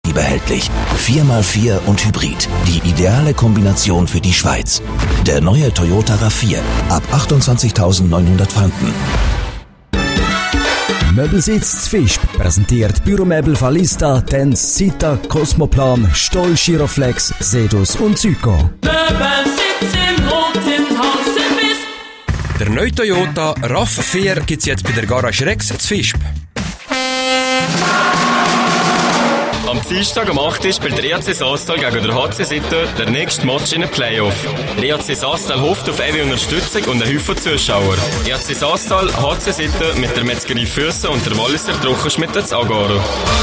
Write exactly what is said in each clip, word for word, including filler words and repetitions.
Audi behältlich. vier mal vier und Hybrid. Die ideale Kombination für die Schweiz. Der neue Toyota RAV vier ab achtundzwanzigtausendneunhundert Franken. Möbelsitz Zvisp präsentiert Büromöbel Falista, Tenz, Sita, Cosmoplan, Stoll, Giroflex, Sedus und Zyko. Möbelsitz im roten Haus Zvisp. Der neue Toyota RAV vier gibt's jetzt bei der Garage Rex Zvisp. Am Dienstag um acht Uhr spielt der E A C Sastal gegen der H C Sitte der nächste Match in den Playoff. Der E A C Sastal hofft auf ewige Unterstützung und einen Haufen Zuschauer. E A C Sastal, H C Sitte mit der Metzgerei Füssen und der Walliser Trockenschmied zu Agaro.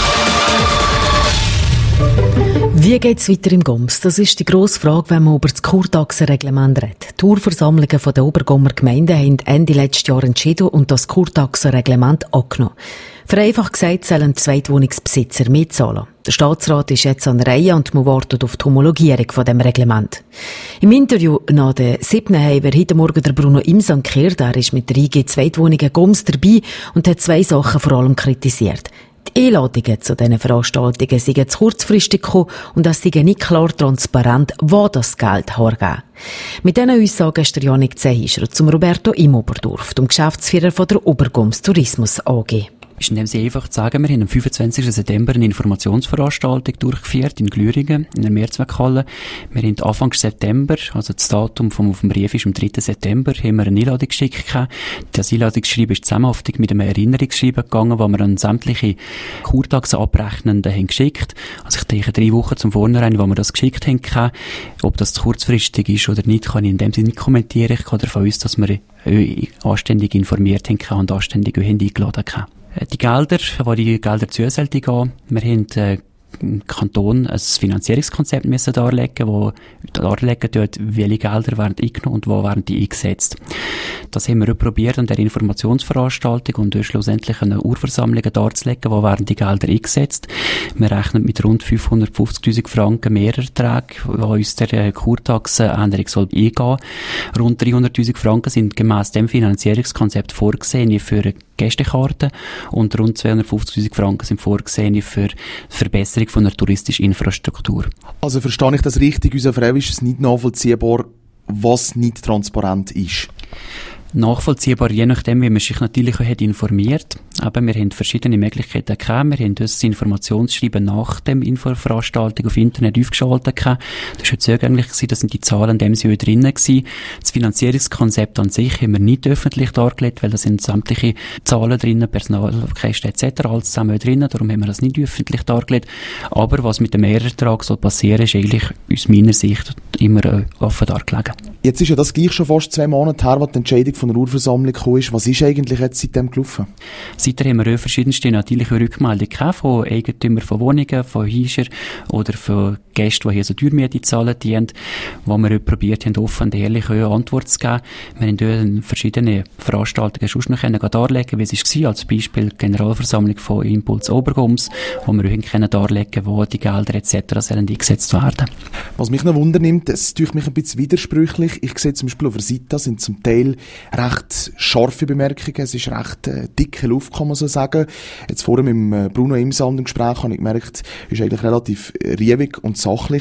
Wie geht's weiter im Goms? Das ist die grosse Frage, wenn man über das Kurtaxenreglement redet. Die Urversammlungen der Obergommer Gemeinden haben Ende letzten Jahr entschieden und das Kurtaxenreglement angenommen. Vereinfacht gesagt sollen Zweitwohnungsbesitzer mitzahlen. Der Staatsrat ist jetzt an der Reihe und man wartet auf die Homologierung von dem Reglement. Im Interview nach der siebten haben wir heute Morgen der Bruno Imsan gehört. Er ist mit der I G Zweitwohnungen Goms dabei und hat zwei Sachen vor allem kritisiert. Die Einladungen zu diesen Veranstaltungen seien zu kurzfristig gekommen und es sei nicht klar transparent, wo das Geld hergeben. Mit diesen Aussagen ist der Janik Zehischer zum Roberto Immoberdorf, dem Geschäftsführer von der Obergoms Tourismus A G. Ist in dem Sinne einfach zu sagen, wir haben am fünfundzwanzigsten September eine Informationsveranstaltung durchgeführt in Glüringen, in der Mehrzweckhalle. Wir haben Anfang September, also das Datum vom auf dem Brief ist am dritten September, haben wir eine Einladung geschickt. Das Einladungsschreiben ist zusammenhaftig mit einem Erinnerungsschreiben gegangen, wo wir an sämtliche Kurtaxenabrechnenden haben geschickt. Also ich denke, drei Wochen zum Vornherein, wo wir das geschickt haben, ob das zu kurzfristig ist oder nicht, kann ich in dem Sinne nicht kommentieren. Ich gehe davon aus, dass wir euch anständig informiert haben und anständig euch eingeladen haben. Die Gelder, wo die Gelder zu uns gehen, wir haben äh, im Kanton ein Finanzierungskonzept müssen darlegen, wo darlegen dort, welche Gelder werden eingenommen und wo werden die eingesetzt. Das haben wir probiert an der Informationsveranstaltung und schlussendlich eine Urversammlung darzulegen, wo werden die Gelder eingesetzt. Wir rechnen mit rund fünfhundertfünfzigtausend Franken Mehrerträge, die uns der Kurtaxenänderung soll eingehen. Rund dreihunderttausend Franken sind gemäss dem Finanzierungskonzept vorgesehen für Gästekarten und rund zweihundertfünfzigtausend Franken sind vorgesehen für Verbesserung von der touristischen Infrastruktur. Also verstehe ich das richtig? Unser Frau ist es nicht nachvollziehbar, was nicht transparent ist? Nachvollziehbar, je nachdem, wie man sich natürlich auch hat informiert. Aber wir haben verschiedene Möglichkeiten gehabt. Wir haben das Informationsschreiben nach dem Infoveranstaltung auf Internet aufgeschaltet gehabt. Das war zugänglich gewesen, das sind die Zahlen, in dem sie auch drinnen gewesen. Das Finanzierungskonzept an sich haben wir nicht öffentlich dargelegt, weil da sind sämtliche Zahlen drinnen, Personalkosten et cetera, alles zusammen drinnen. Darum haben wir das nicht öffentlich dargelegt. Aber was mit dem Mehrertrag soll passieren, ist eigentlich aus meiner Sicht immer äh, offen dargelegen. Jetzt ist ja das gleich schon fast zwei Monate her, als die Entscheidung von der Urversammlung gekommen ist. Was ist eigentlich jetzt seitdem gelaufen? Seitdem haben wir verschiedenste natürliche Rückmeldungen gehabt, von Eigentümern von Wohnungen, von Häusern oder von Gästen, die hier so Teuermiete zahlen, die haben, wo wir probiert haben, offen und ehrlich eine Antwort zu geben. Wir haben dort verschiedene Veranstaltungen schon noch darlegen, wie es war, als Beispiel die Generalversammlung von Impuls Obergoms, wo wir auch darlegen können, wo die Gelder et cetera sollen eingesetzt werden. Was mich noch wundernimmt, es tut mich ein bisschen widersprüchlich. Ich sehe zum Beispiel auf der Seite sind zum Teil recht scharfe Bemerkungen, es ist recht äh, dicke Luft, kann man so sagen. Jetzt vorhin mit dem äh, Bruno Imsan im Gespräch habe ich gemerkt, ist eigentlich relativ riebig und sachlich.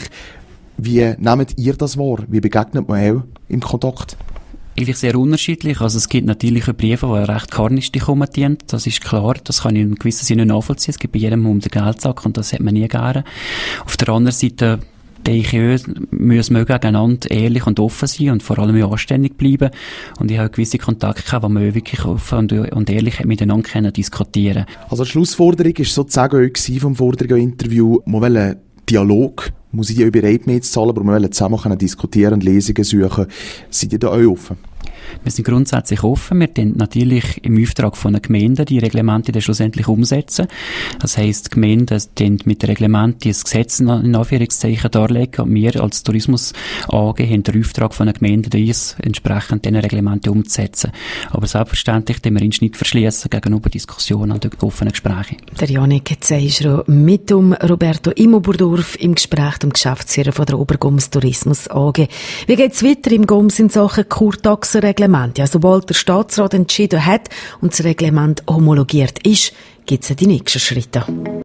Wie nehmt ihr das wahr? Wie begegnet man auch im Kontakt? Eigentlich sehr unterschiedlich. Also es gibt natürlich Briefe, die recht karnisch kommen. Das ist klar. Das kann ich in gewissem Sinne nachvollziehen. Es gibt bei jedem um den Geldsack und das hat man nie gerne. Auf der anderen Seite denke ich, müssen wir gegeneinander ehrlich und offen sein und vor allem anständig bleiben. Und ich habe gewisse Kontakte gehabt, wo wir wirklich offen und, und ehrlich miteinander können diskutieren. Also die Schlussforderung war sozusagen auch vom vorigen Interview, man will einen Dialog, muss ich ja bereit mehr zu zahlen, aber wir wollen zusammen diskutieren und Lesungen suchen. Seid ihr da auch offen? Wir sind grundsätzlich offen. Wir tun natürlich im Auftrag von den Gemeinden die Reglemente dann schlussendlich umsetzen. Das heisst, die Gemeinden tun mit den Reglementen das Gesetz in Anführungszeichen darlegen und wir als Tourismus A G haben den Auftrag von den Gemeinden, dies entsprechend diesen Reglemente umzusetzen. Aber selbstverständlich tun wir uns nicht verschließen gegenüber Diskussionen und offenen Gesprächen. Der Janik Zeischer mit dem Roberto Immoberdorf im Gespräch dem Geschäftsführer von der Obergoms Tourismus A G. Wie geht's weiter im Goms in Sachen Kurtaxenreglement? Ja, sobald der Staatsrat entschieden hat und das Reglement homologiert ist, gibt es die nächsten Schritte.